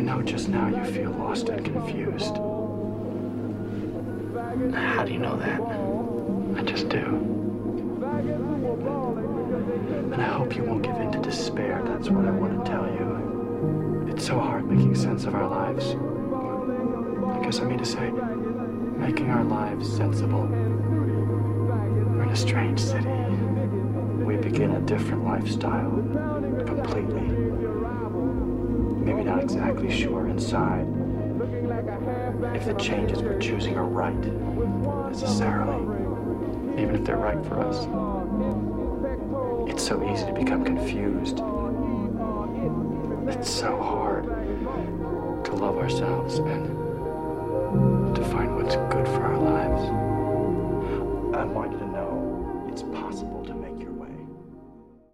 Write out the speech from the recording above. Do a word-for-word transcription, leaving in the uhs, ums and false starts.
I know just now you feel lost and confused. How do you know that? I just do. And I hope you won't give in to despair. That's what I want to tell you. It's so hard making sense of our lives. I guess I mean to say, making our lives sensible. We're in a strange city. We begin a different lifestyle. Completely. Maybe not exactly sure inside if the changes we're choosing are right, necessarily, even if they're right for us. It's so easy to become confused. It's so hard to love ourselves and to find what's good for our lives.